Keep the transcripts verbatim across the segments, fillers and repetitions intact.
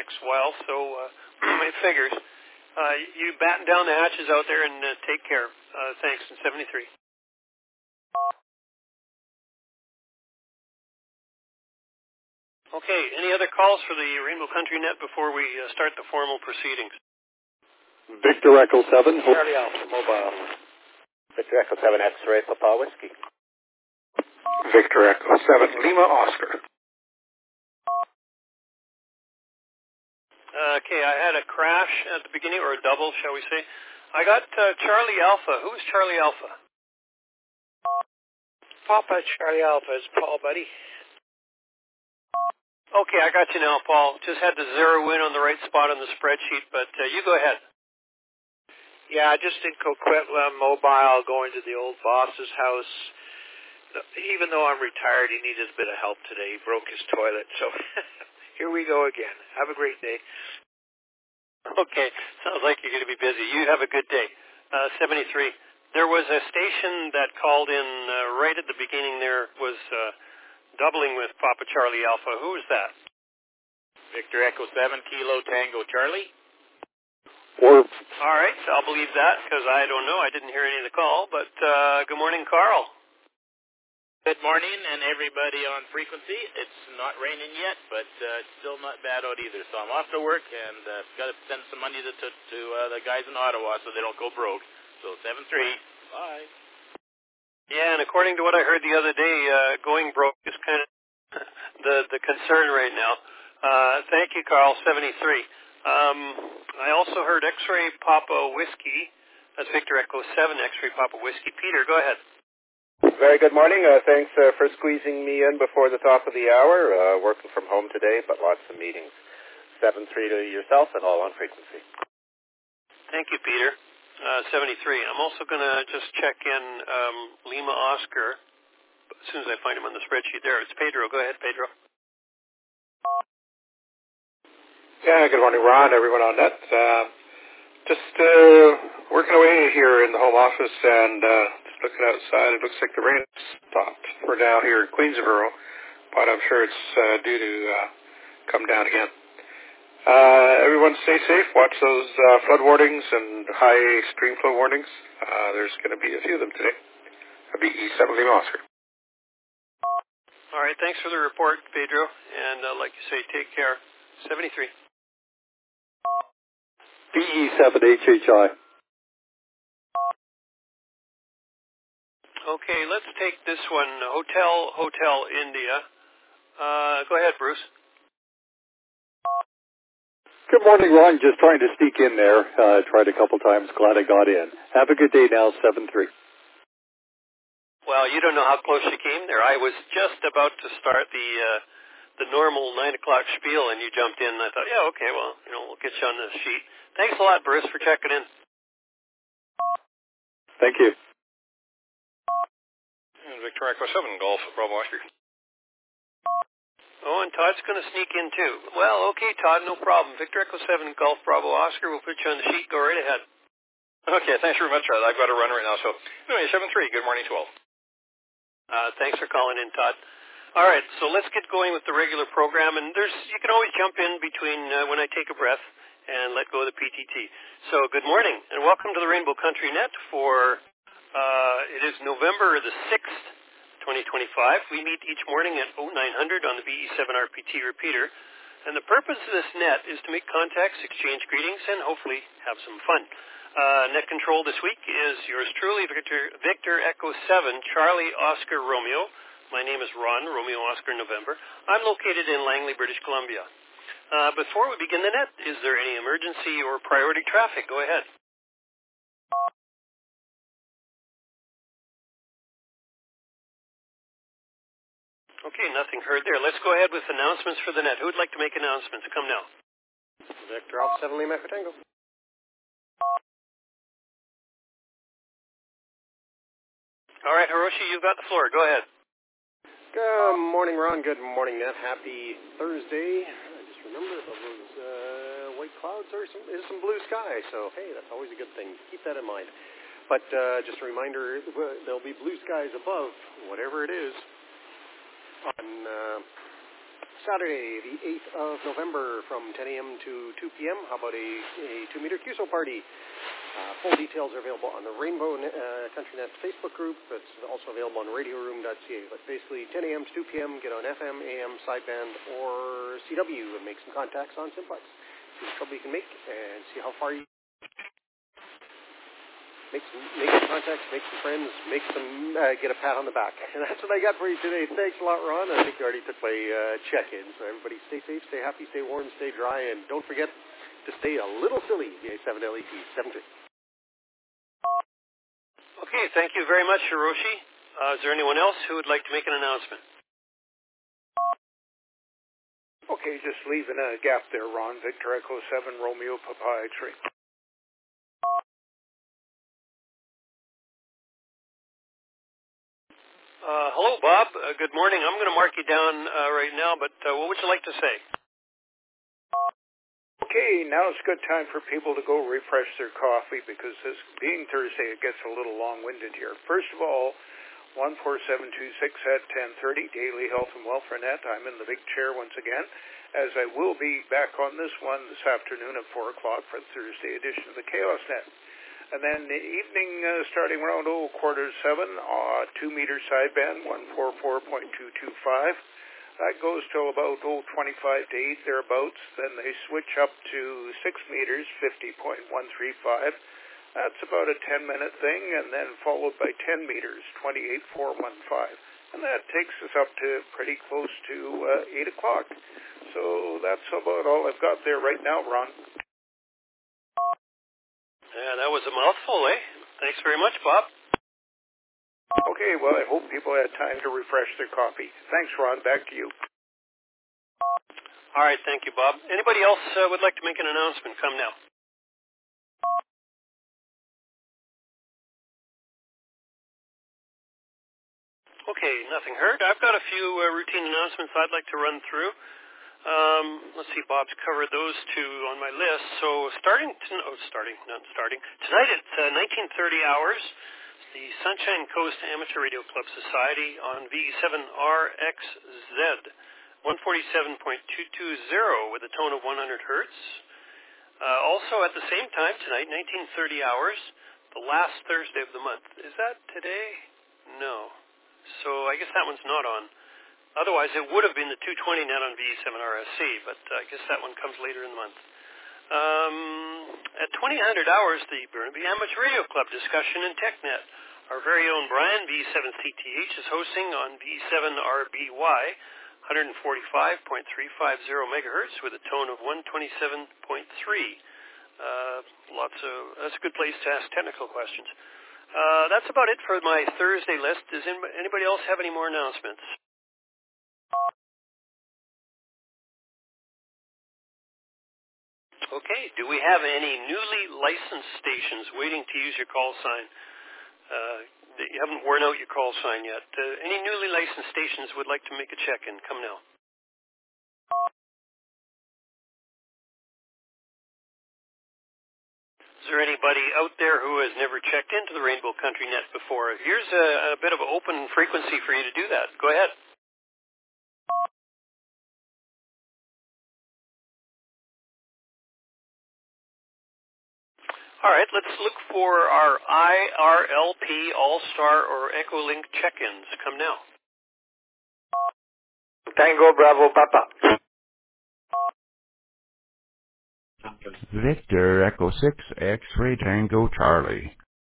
next while, so uh, it figures. Uh, you batten down the hatches out there and uh, take care. Uh, thanks, in seventy-three. Okay, any other calls for the Rainbow Country Net before we uh, start the formal proceedings? Victor Echo seven. Charlie Alpha Mobile. Victor Echo seven X-Ray Papa Whiskey. Victor Echo seven Lima Oscar. Uh, okay, I had a crash at the beginning, or a double, shall we say. I got uh, Charlie Alpha. Who's Charlie Alpha? Papa Charlie Alpha is Paul, buddy. Okay, I got you now, Paul. Just had to zero in on the right spot on the spreadsheet, but uh, you go ahead. Yeah, just in Coquitlam Mobile, going to the old boss's house. Even though I'm retired, he needed a bit of help today. He broke his toilet, so here we go again. Have a great day. Okay, sounds like you're going to be busy. You have a good day. Uh, seventy-three. There was a station that called in uh, right at the beginning there, was uh, doubling with Papa Charlie Alpha. Who is that? Victor Echo seven Kilo Tango Charlie. Or All right, so I'll believe that because I don't know. I didn't hear any of the call, but uh, good morning, Carl. Good morning, and everybody on frequency. It's not raining yet, but uh, it's still not bad out either. So I'm off to work, and uh, got to send some money to to, to uh, the guys in Ottawa so they don't go broke. So seven three. Bye. Yeah, and according to what I heard the other day, uh, going broke is kind of the the concern right now. Uh, thank you, Carl. seventy-three. Um, I also heard X-Ray Papa Whiskey. That's Victor Echo seven X-Ray Papa Whiskey. Peter, go ahead. Very good morning. Uh, thanks uh, for squeezing me in before the top of the hour. Uh, working from home today, but lots of meetings. seven three to yourself and all on frequency. Thank you, Peter. Uh, seventy-three. I'm also going to just check in um, Lima Oscar as soon as I find him on the spreadsheet there. It's Pedro. Go ahead, Pedro. Yeah, good morning, Ron, everyone on net. Uh, just uh, working away here in the home office and uh, just looking outside. It looks like the rain has stopped for now here in Queensborough, but I'm sure it's uh, due to uh, come down again. Uh, everyone stay safe. Watch those uh, flood warnings and high stream flow warnings. Uh, there's going to be a few of them today. A B E seven Lima Oscar. All right, thanks for the report, Pedro. And uh, like you say, take care. seventy-three. B E seven H H I. Okay, let's take this one. Hotel, Hotel, India. Uh, go ahead, Bruce. Good morning, Ron. Just trying to sneak in there. Uh, tried a couple times. Glad I got in. Have a good day now, seven three. Well, you don't know how close you came there. I was just about to start the uh, the normal nine o'clock spiel, and you jumped in, and I thought, yeah, okay, well, you know, we'll get you on the sheet. Thanks a lot, Bruce, for checking in. Thank you. And Victor Echo seven Golf Bravo Oscar. Oh, and Todd's going to sneak in, too. Well, okay, Todd, no problem. Victor Echo seven Golf Bravo Oscar, we'll put you on the sheet. Go right ahead. Okay, thanks very much, Todd. I've got to run right now. So, anyway, seven three, good morning to all. Uh, thanks for calling in, Todd. All right, so let's get going with the regular program. And there's you can always jump in between uh, when I take a breath and let go of the P T T. So good morning, and welcome to the Rainbow Country Net for, uh, it is November the sixth, twenty twenty-five. We meet each morning at oh nine hundred on the B E seven R P T repeater. And the purpose of this net is to make contacts, exchange greetings, and hopefully have some fun. Uh, net control this week is yours truly, Victor, Victor Echo seven, Charlie Oscar Romeo. My name is Ron, Romeo Oscar November. I'm located in Langley, British Columbia. Uh, before we begin the net, is there any emergency or priority traffic? Go ahead. Okay, nothing heard there. Let's go ahead with announcements for the net. Who would like to make announcements? Come now. Victor Alpha seven Lima Tango. All right, Hiroshi, you've got the floor. Go ahead. Good morning, Ron. Good morning, Net. Happy Thursday. I just remember those uh, white clouds are some, is some blue sky, so hey, that's always a good thing. Keep that in mind. But uh, just a reminder, there'll be blue skies above whatever it is on uh, Saturday, the eighth of November from ten a.m. to two p.m. How about a, a two-meter Q S O party? Uh, full details are available on the Rainbow uh, Country Net Facebook group. It's also available on radio room dot c a. But basically, ten a.m. to two p.m., get on F M, A M, sideband, or C W and make some contacts on Simplex. See what trouble you can make and see how far you make some, make some contacts, make some friends, make some, uh, get a pat on the back. And that's what I got for you today. Thanks a lot, Ron. I think you already took my uh, check-in. So everybody stay safe, stay happy, stay warm, stay dry, and don't forget to stay a little silly. D A seven L E T seven three. Okay, thank you very much, Hiroshi. Uh, is there anyone else who would like to make an announcement? Okay, just leaving a gap there, Ron. Victor Echo seven, Romeo Papa X-ray. Uh, hello, Bob. Uh, good morning. I'm going to mark you down uh, right now, but uh, what would you like to say? Okay, now it's a good time for people to go refresh their coffee because this being Thursday, it gets a little long-winded here. First of all, one four seven two six at ten thirty, Daily Health and Welfare Net. I'm in the big chair once again, as I will be back on this one this afternoon at four o'clock for the Thursday edition of the Chaos Net. And then the evening, uh, starting around, oh, quarter to seven, uh, two-meter sideband, one forty-four point two two five. That goes till about, oh, twenty-five to eight, thereabouts. Then they switch up to six meters, fifty point one three five. That's about a ten-minute thing, and then followed by ten meters, twenty-eight point four one five. And that takes us up to pretty close to uh, eight o'clock. So that's about all I've got there right now, Ron. Yeah, that was a mouthful, eh? Thanks very much, Bob. Okay, well, I hope people had time to refresh their coffee. Thanks, Ron. Back to you. All right, thank you, Bob. Anybody else uh, would like to make an announcement? Come now. Okay, nothing heard. I've got a few uh, routine announcements I'd like to run through. Um, let's see, Bob's covered those two on my list. So starting, to, oh, starting, not starting, tonight at uh, nineteen thirty hours, the Sunshine Coast Amateur Radio Club Society on V E seven R X Z, one forty-seven point two two zero with a tone of one hundred hertz. Uh, also at the same time tonight, nineteen thirty hours, the last Thursday of the month. Is that today? No. So I guess that one's not on. Otherwise, it would have been the two twenty net on V E seven R S C, but uh, I guess that one comes later in the month. Um, at twenty hundred hours, the Burnaby Amateur Radio Club discussion in TechNet. Our very own Brian, V E seven C T H, is hosting on V E seven R B Y, one forty-five point three five zero megahertz with a tone of one twenty-seven point three. Uh, lots of that's a good place to ask technical questions. Uh, that's about it for my Thursday list. Does anybody else have any more announcements? Okay, do we have any newly licensed stations waiting to use your call sign? Uh, you haven't worn out your call sign yet. Uh, any newly licensed stations would like to make a check-in? Come now. Is there anybody out there who has never checked into the Rainbow Country Net before? Here's a, a bit of an open frequency for you to do that. Go ahead. All right, let's look for our I R L P, All-Star, or Echolink check-ins. Come now. Tango Bravo Papa. Victor Echo six, X-Ray Tango Charlie.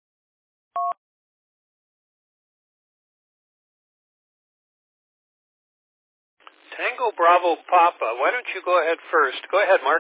Tango Bravo Papa. Why don't you go ahead first? Go ahead, Mark.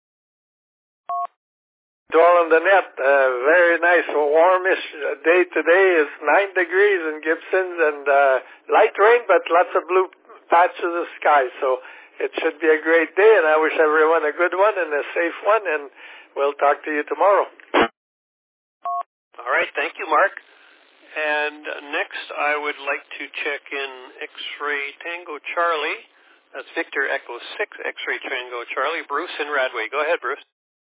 To all on the net, uh, very nice, warmish day today. It's nine degrees in Gibsons and uh, light rain, but lots of blue patches of sky. So it should be a great day, and I wish everyone a good one and a safe one, and we'll talk to you tomorrow. All right, thank you, Mark. And next, I would like to check in X-Ray Tango Charlie. That's Victor Echo six, X-Ray Tango Charlie. Bruce in Radway. Go ahead, Bruce.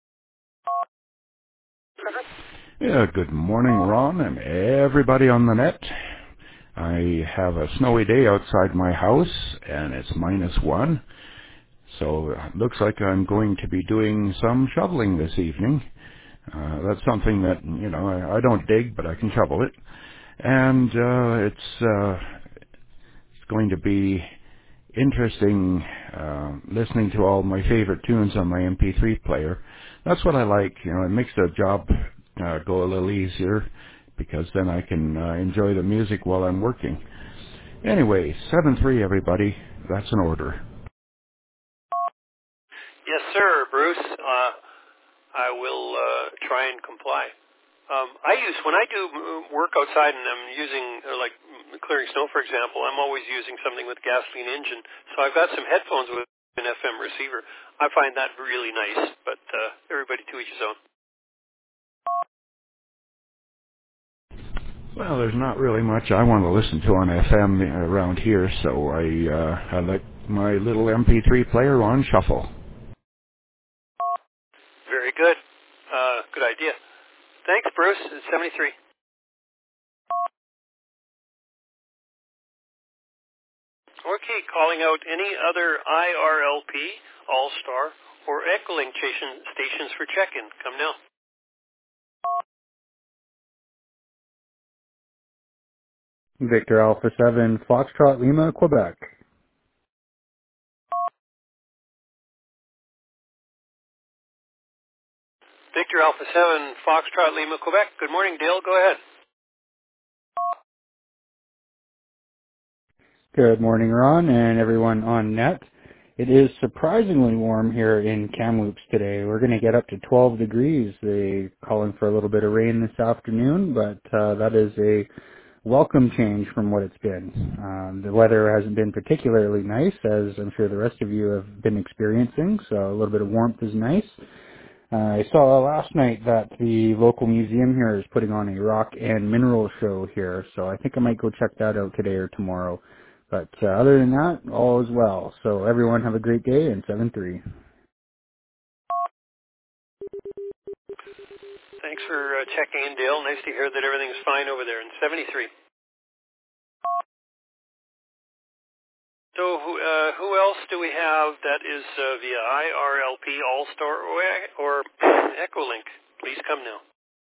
Yeah, good morning, Ron, and everybody on the net. I have a snowy day outside my house, and it's minus one. So it looks like I'm going to be doing some shoveling this evening. Uh, that's something that, you know, I, I don't dig, but I can shovel it. And uh, it's uh, it's going to be interesting uh, listening to all my favorite tunes on my M P three player. That's what I like. You know, it makes the job uh, go a little easier because then I can uh, enjoy the music while I'm working. Anyway, seven three, everybody. That's an order. Yes, sir, Bruce. Uh, I will uh, try and comply. Um, I use, when I do work outside and I'm using, uh, like clearing snow, for example, I'm always using something with gasoline engine. So I've got some headphones with an F M receiver. I find that really nice, but uh, everybody to each his own. Well, there's not really much I want to listen to on F M around here, so I, uh, I let my little M P three player on shuffle. Very good. Uh, good idea. Thanks, Bruce. It's seventy-three. Okay, calling out any other I R L P, All-Star, or Echolink stations for check-in. Come now. Victor Alpha seven, Foxtrot Lima, Quebec. Victor Alpha seven, Foxtrot Lima, Quebec. Good morning, Dale. Go ahead. Good morning, Ron, and everyone on net. It is surprisingly warm here in Kamloops today. We're going to get up to twelve degrees. They're calling for a little bit of rain this afternoon, but uh, that is a welcome change from what it's been. Um, the weather hasn't been particularly nice, as I'm sure the rest of you have been experiencing, so a little bit of warmth is nice. Uh, I saw last night that the local museum here is putting on a rock and mineral show here, so I think I might go check that out today or tomorrow. But uh, other than that, all is well. So everyone have a great day, and seven three. Thanks for uh, checking in, Dale. Nice to hear that everything's fine over there in seventy-three. So who, uh, who else do we have that is uh, via I R L P, All-Star, or, or Echolink? Please come now.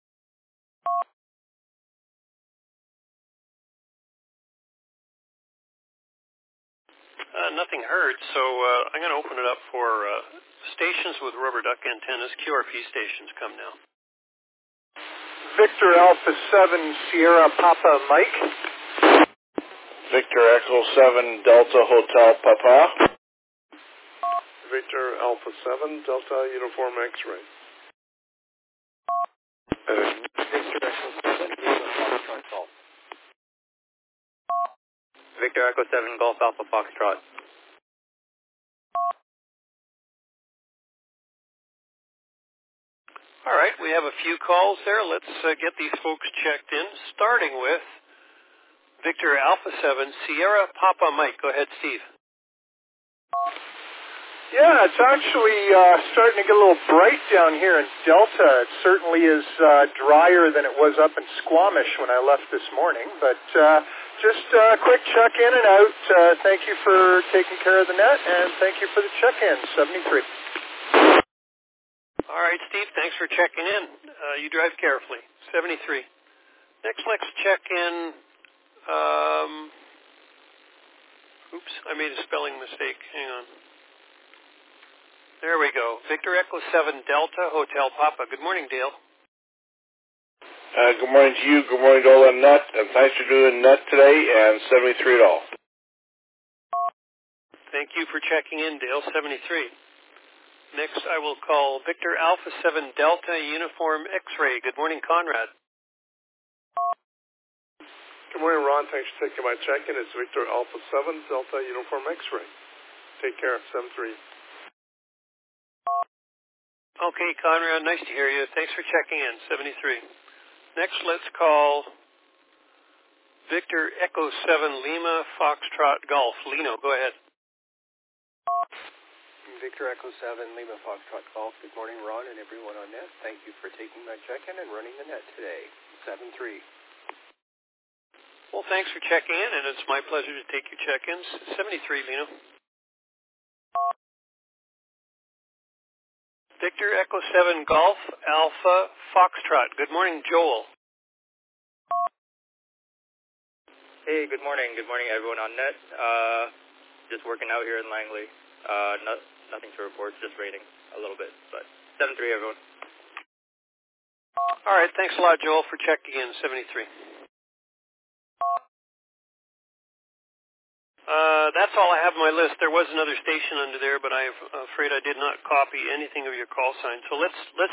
Uh, nothing heard, so uh, I'm going to open it up for uh, stations with rubber duck antennas, Q R P stations. Come now. Victor Alpha seven, Sierra Papa Mike. Victor Echo seven, Delta Hotel Papa. Victor Alpha seven, Delta Uniform X-Ray. Uh, Victor Echo seven, Foxtrot Golf. Victor Echo seven, Golf Alpha Foxtrot. All right, we have a few calls there. Let's uh, get these folks checked in, starting with Victor Alpha seven, Sierra Papa Mike. Go ahead, Steve. Yeah, it's actually uh, starting to get a little bright down here in Delta. It certainly is uh, drier than it was up in Squamish when I left this morning. But uh, just a uh, quick check in and out. Uh, thank you for taking care of the net, and thank you for the check-in, seventy-three. All right, Steve, thanks for checking in. Uh, you drive carefully. seventy-three. Next, let's check in. Um, oops, I made a spelling mistake. Hang on. There we go. Victor Echo seven, Delta Hotel Papa. Good morning, Dale. Uh, good morning to you. Good morning to all on net. And thanks for doing net today, and seventy-three at all. Thank you for checking in, Dale. seventy-three. Next, I will call Victor Alpha seven Delta Uniform X-Ray. Good morning, Conrad. Good morning, Ron. Thanks for taking my check-in. It's Victor Alpha seven Delta Uniform X-Ray. Take care. seven three. Okay, Conrad, nice to hear you. Thanks for checking in. seventy-three. Next, let's call Victor Echo seven Lima Foxtrot Golf. Lino, go ahead. Victor Echo seven, Lima Foxtrot Golf. Good morning, Ron, and everyone on net. Thank you for taking my check-in and running the net today. seven three. Well, thanks for checking in, and it's my pleasure to take your check-ins. seventy-three, Lino. Victor Echo seven Golf Alpha Foxtrot. Good morning, Joel. Hey, good morning. Good morning, everyone on net. Uh, just working out here in Langley. Uh, no, nothing to report, just raining a little bit. But seven three, everyone. All right, thanks a lot, Joel, for checking in. seventy-three. Uh, that's all I have on my list. There was another station under there, but I'm afraid I did not copy anything of your call sign. So let's let's.